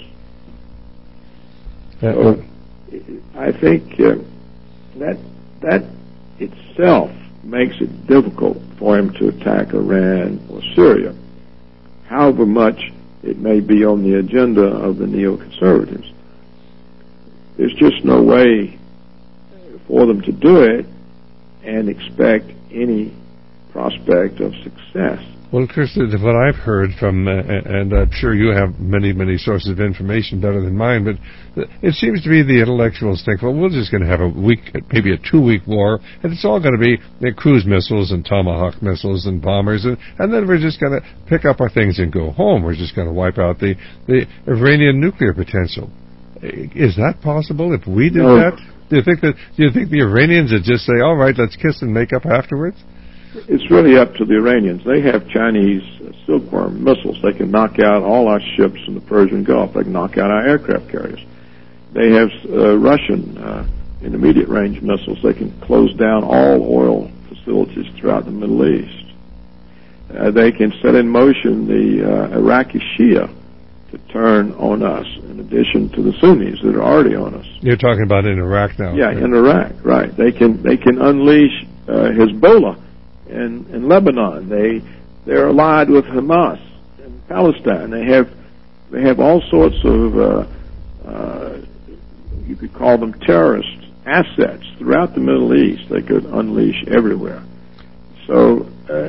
So I think that itself makes it difficult for him to attack Iran or Syria, however much it may be on the agenda of the neoconservatives. There's just no way for them to do it and expect any prospect of success. Well, Chris, what I've heard from, and I'm sure you have many, many sources of information better than mine, but it seems to be the intellectuals think, well, we're just going to have a week, maybe a 2-week war, and it's all going to be cruise missiles and Tomahawk missiles and bombers, and then we're just going to pick up our things and go home. We're just going to wipe out the Iranian nuclear potential. Is that possible if we did that? Do you think the Iranians would just say, all right, let's kiss and make up afterwards? It's really up to the Iranians. They have Chinese silkworm missiles. They can knock out all our ships in the Persian Gulf. They can knock out our aircraft carriers. They have Russian intermediate range missiles. They can close down all oil facilities throughout the Middle East. They can set in motion the Iraqi Shia to turn on us, in addition to the Sunnis that are already on us. You're talking about in Iraq now. Yeah, in Iraq, right. They can unleash Hezbollah in Lebanon. They're allied with Hamas in Palestine. They have all sorts of you could call them terrorist assets throughout the Middle East. They could unleash everywhere. So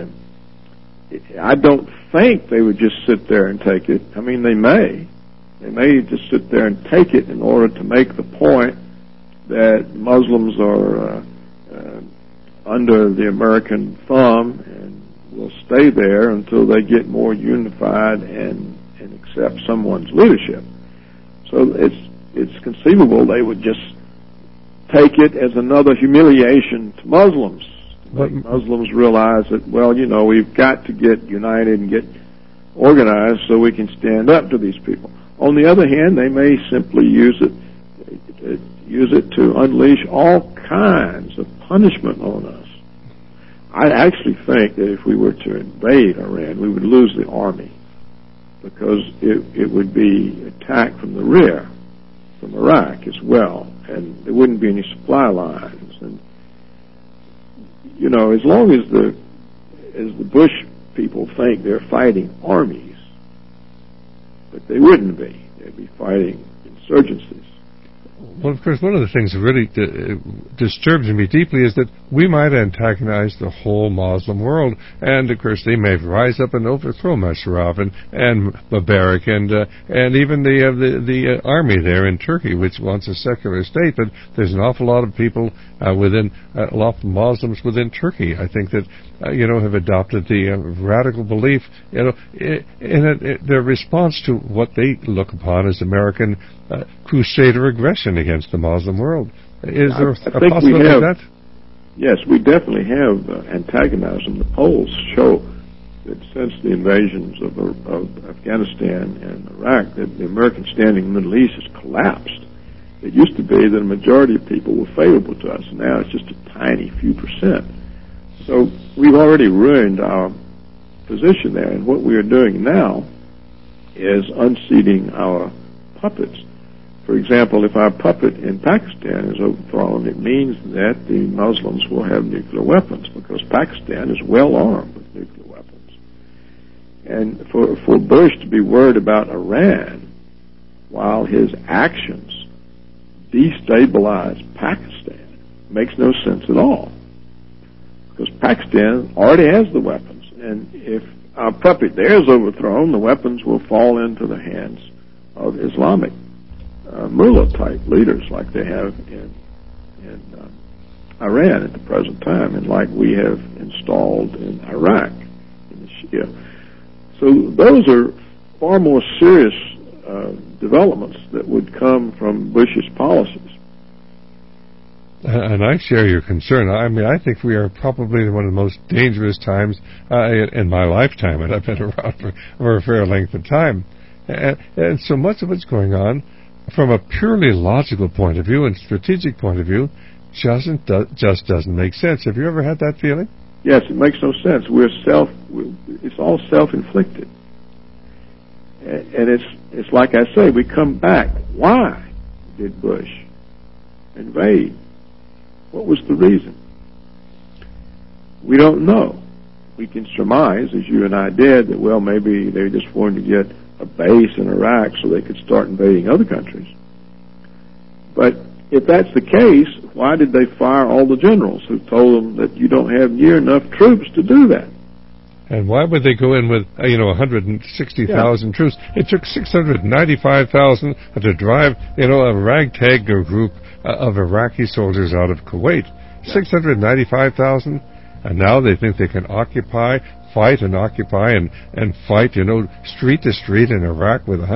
I don't think they would just sit there and take it. I mean, they may just sit there and take it in order to make the point that Muslims are under the American thumb and will stay there until they get more unified and accept someone's leadership. So it's conceivable they would just take it as another humiliation to Muslims. Muslims realize that, well, you know, we've got to get united and get organized so we can stand up to these people. On the other hand, they may simply use it to unleash all kinds of punishment on us. I actually think that if we were to invade Iran, we would lose the army, because it would be attacked from the rear, from Iraq as well, and there wouldn't be any supply lines. And you know, as long as the Bush people think they're fighting armies, but they wouldn't be. They'd be fighting insurgencies. Well, of course, one of the things that really disturbs me deeply is that we might antagonize the whole Muslim world, and of course they may rise up and overthrow Musharraf and Mubarak and even the army there in Turkey, which wants a secular state. But there's an awful lot of people a lot of Muslims within Turkey, I think, that have adopted the radical belief, in their response to what they look upon as American crusader aggression against the Muslim world. Is there a possibility of that? Yes, we definitely have antagonized them. The polls show that since the invasions of Afghanistan and Iraq, that the American standing in the Middle East has collapsed. It used to be that a majority of people were favorable to us, and now it's just a tiny few percent. So we've already ruined our position there, and what we are doing now is unseating our puppets. For example, if our puppet in Pakistan is overthrown, it means that the Muslims will have nuclear weapons, because Pakistan is well armed with nuclear weapons. And for Bush to be worried about Iran while his actions destabilize Pakistan makes no sense at all, because Pakistan already has the weapons, and if our puppet there is overthrown, the weapons will fall into the hands of Islamic mullah-type leaders like they have in Iran at the present time, and like we have installed in Iraq, in the Shia. So those are far more serious developments that would come from Bush's policies. And I share your concern. I mean, I think we are probably in one of the most dangerous times in my lifetime, and I've been around for a fair length of time. And so much of what's going on, from a purely logical point of view and strategic point of view, just doesn't make sense. Have you ever had that feeling? Yes, it makes no sense. It's all self-inflicted. And it's like I say, we come back. Why did Bush invade? What was the reason? We don't know. We can surmise, as you and I did, that, well, maybe they just wanted to get a base in Iraq so they could start invading other countries. But if that's the case, why did they fire all the generals who told them that you don't have near enough troops to do that? And why would they go in with 160,000 troops? It took 695,000 to drive a ragtag group of Iraqi soldiers out of Kuwait. 695,000, and now they think they can fight and fight, street to street in Iraq with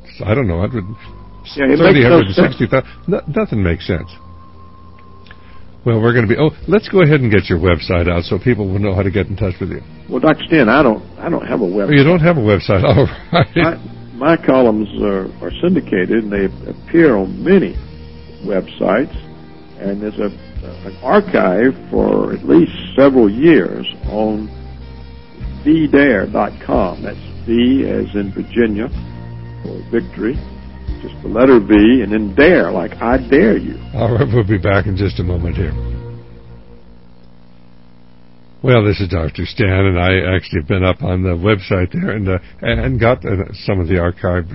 160,000. Nothing makes sense. Well, we're going to be. Oh, let's go ahead and get your website out so people will know how to get in touch with you. Well, Dr. Stan, I don't have a website. Oh, you don't have a website. All right. My columns are syndicated, and they appear on many websites. And there's an archive for at least several years on VDare.com. That's V as in Virginia for victory, just the letter V, and then dare, like I dare you. All right, we'll be back in just a moment here. Well, this is Dr. Stan, and I actually have been up on the website there and got some of the archived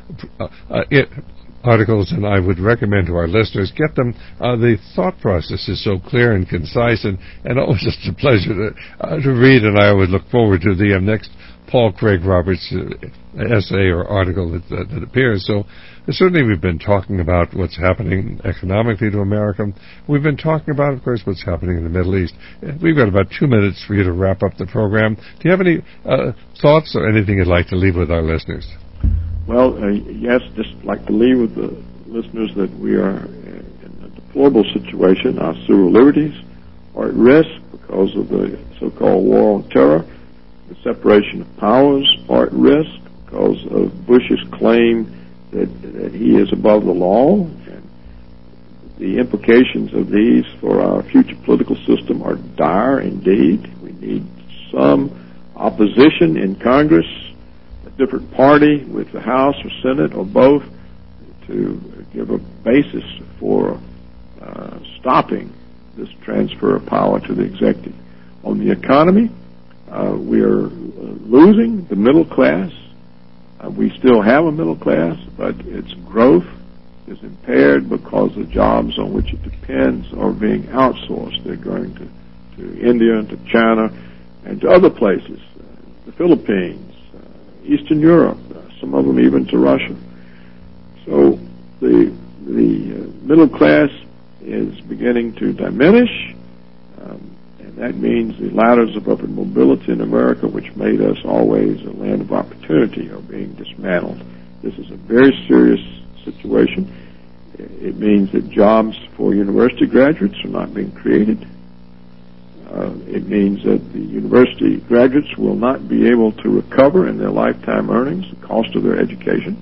articles, and I would recommend to our listeners, get them. The thought process is so clear and concise, and always just a pleasure to read, and I always look forward to the next Paul Craig Roberts essay or article that appears. So certainly we've been talking about what's happening economically to America. We've been talking about, of course, what's happening in the Middle East. We've got about 2 minutes for you to wrap up the program. Do you have any thoughts or anything you'd like to leave with our listeners? Well, yes, just like to leave with the listeners that we are in a deplorable situation. Our civil liberties are at risk because of the so-called war on terror. The separation of powers are at risk because of Bush's claim that he is above the law. And the implications of these for our future political system are dire indeed. We need some opposition in Congress, a different party with the House or Senate or both, to give a basis for stopping this transfer of power to the executive. On the economy, we are losing the middle class. We still have a middle class, but its growth is impaired because the jobs on which it depends are being outsourced. They're going to India and to China and to other places, the Philippines, Eastern Europe, some of them even to Russia. So the middle class is beginning to diminish. That means the ladders of upward mobility in America, which made us always a land of opportunity, are being dismantled. This is a very serious situation. It means that jobs for university graduates are not being created. It means that the university graduates will not be able to recover in their lifetime earnings the cost of their education.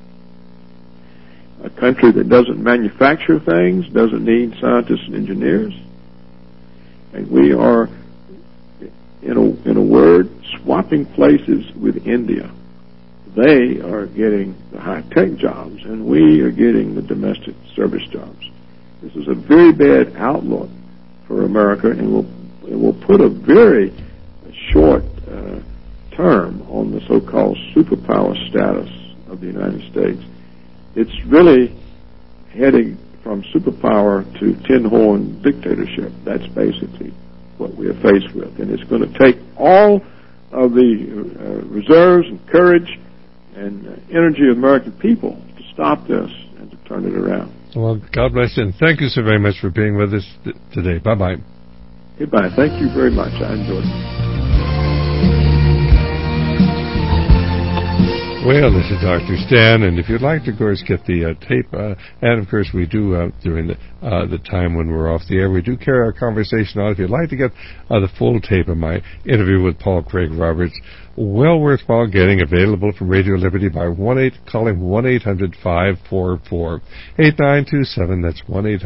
A country that doesn't manufacture things doesn't need scientists and engineers. And we are, in a word, swapping places with India. They are getting the high-tech jobs, and we are getting the domestic service jobs. This is a very bad outlook for America, and will put a very short term on the so-called superpower status of the United States. It's really heading from superpower to tin-horn dictatorship. That's basically what we are faced with. And it's going to take all of the reserves and courage and energy of American people to stop this and to turn it around. Well, God bless you, and thank you so very much for being with us today. Bye-bye. Goodbye. Thank you very much. I enjoyed it. Well, this is Dr. Stan, and if you'd like to, of course, get the tape, and of course we do during the time when we're off the air, we do carry our conversation on. If you'd like to get the full tape of my interview with Paul Craig Roberts, well worthwhile getting, available from Radio Liberty by calling 1-800-544-8927. That's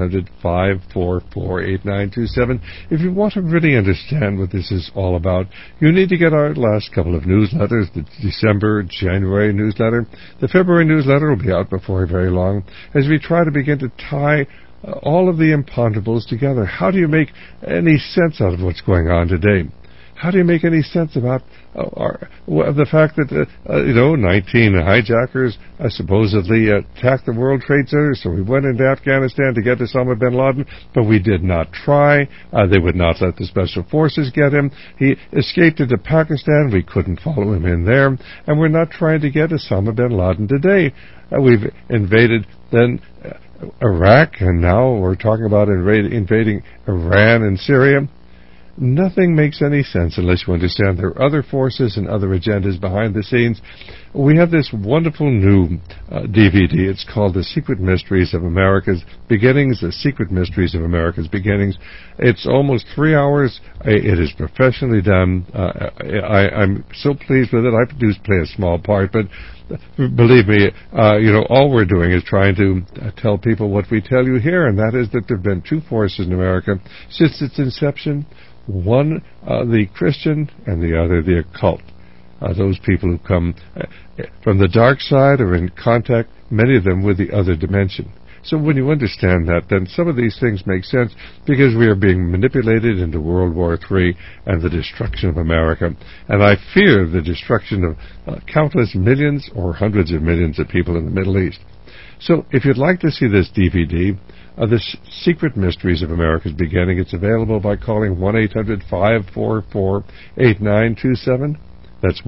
1-800-544-8927. If you want to really understand what this is all about, you need to get our last couple of newsletters, the December, January newsletter. The February newsletter will be out before very long, as we try to begin to tie all of the imponderables together. How do you make any sense out of what's going on today? How do you make any sense about the fact that 19 hijackers supposedly attacked the World Trade Center? So we went into Afghanistan to get Osama bin Laden, but we did not try. They would not let the special forces get him. He escaped into Pakistan. We couldn't follow him in there, and we're not trying to get Osama bin Laden today. We've invaded then Iraq, and now we're talking about invading Iran and Syria. nothing makes any sense unless you understand there are other forces and other agendas behind the scenes. We have this wonderful new DVD. It's called The Secret Mysteries of America's Beginnings, The Secret Mysteries of America's Beginnings. It's almost 3 hours. It is professionally done. I'm so pleased with it. I do play a small part, but believe me, all we're doing is trying to tell people what we tell you here, and that is that there have been two forces in America since its inception. One, the Christian, and the other, the occult. Those people who come from the dark side are in contact, many of them, with the other dimension. So when you understand that, then some of these things make sense, because we are being manipulated into World War III and the destruction of America. And I fear the destruction of countless millions or hundreds of millions of people in the Middle East. So if you'd like to see this DVD, The Secret Mysteries of America's Beginning, it's available by calling 1-800-544-8927. That's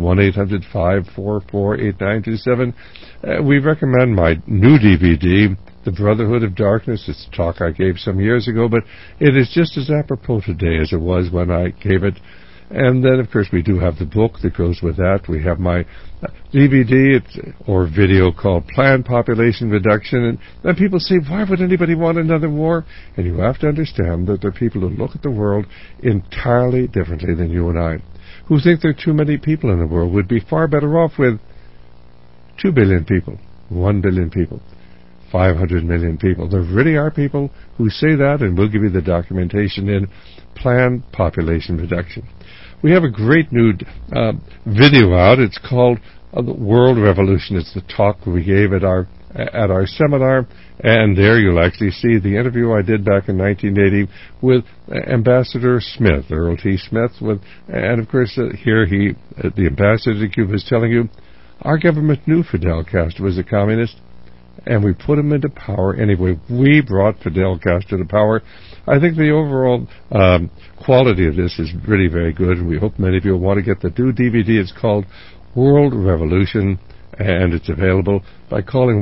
1-800-544-8927. We recommend my new DVD, The Brotherhood of Darkness. It's a talk I gave some years ago, but it is just as apropos today as it was when I gave it. And then, of course, we do have the book that goes with that. We have my DVD or video called Planned Population Reduction. And people say, why would anybody want another war? And you have to understand that there are people who look at the world entirely differently than you and I, who think there are too many people in the world. Would be far better off with 2 billion people, 1 billion people, 500 million people. There really are people who say that, and we'll give you the documentation in Planned Population Reduction. We have a great new video out. It's called The World Revolution. It's the talk we gave at our seminar, and there you'll actually see the interview I did back in 1980 with Ambassador Smith, Earl T. Smith, and of course here the ambassador to Cuba is telling you, our government knew Fidel Castro was a communist, and we put him into power anyway. We brought Fidel Castro to power. I think the overall quality of this is really very good, and we hope many of you will want to get the new DVD. It's called World Revolution, and it's available by calling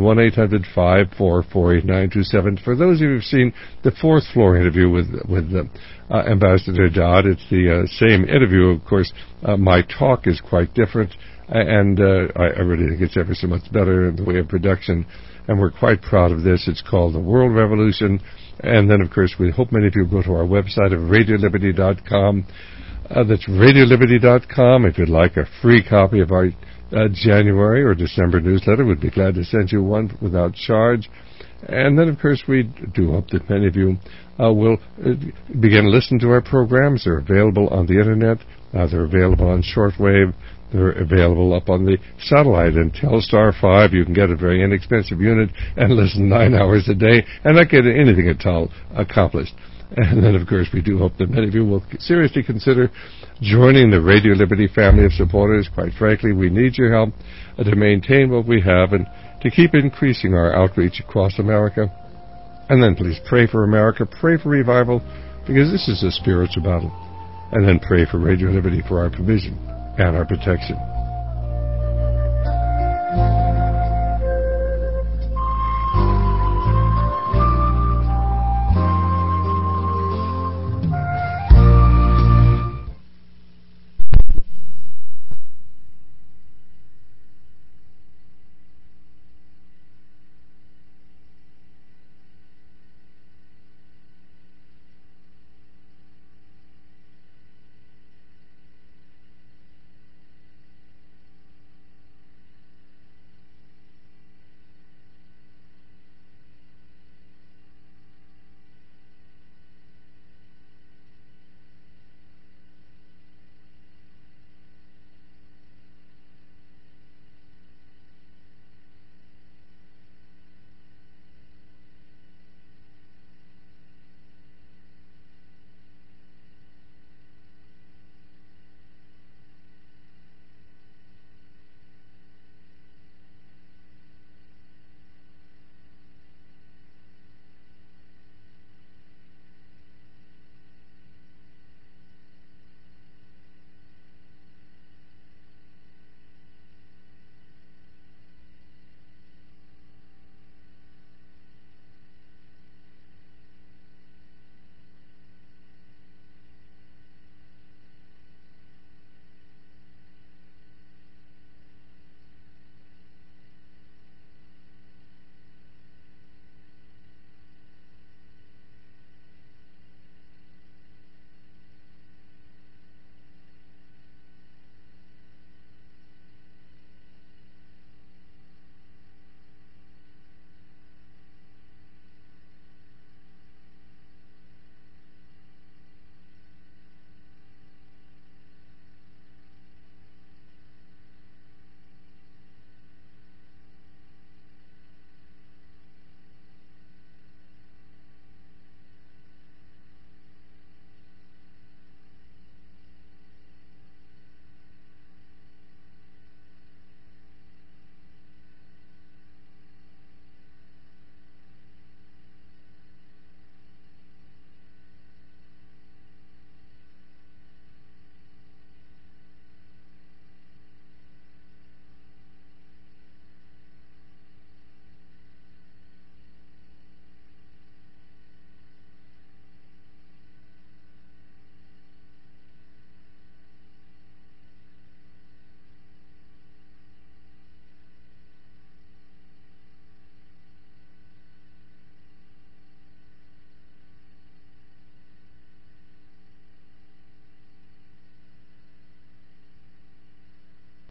1-800-544-8927. For those of you who have seen the fourth floor interview with Ambassador Dodd, it's the same interview. Of course, my talk is quite different, and I really think it's ever so much better in the way of production, and we're quite proud of this. It's called The World Revolution. And then, of course, we hope many of you go to our website of RadioLiberty.com. That's RadioLiberty.com. If you'd like a free copy of our January or December newsletter, we'd be glad to send you one without charge. And then, of course, we do hope that many of you will begin listening to our programs. They're available on the Internet. They're available on shortwave. They're available up on the satellite. And Telstar 5, you can get a very inexpensive unit and listen 9 hours a day and not get anything at all accomplished. And then, of course, we do hope that many of you will seriously consider joining the Radio Liberty family of supporters. Quite frankly, we need your help to maintain what we have and to keep increasing our outreach across America. And then please pray for America, pray for revival, because this is a spiritual battle. And then pray for Radio Liberty for our provision and our protection.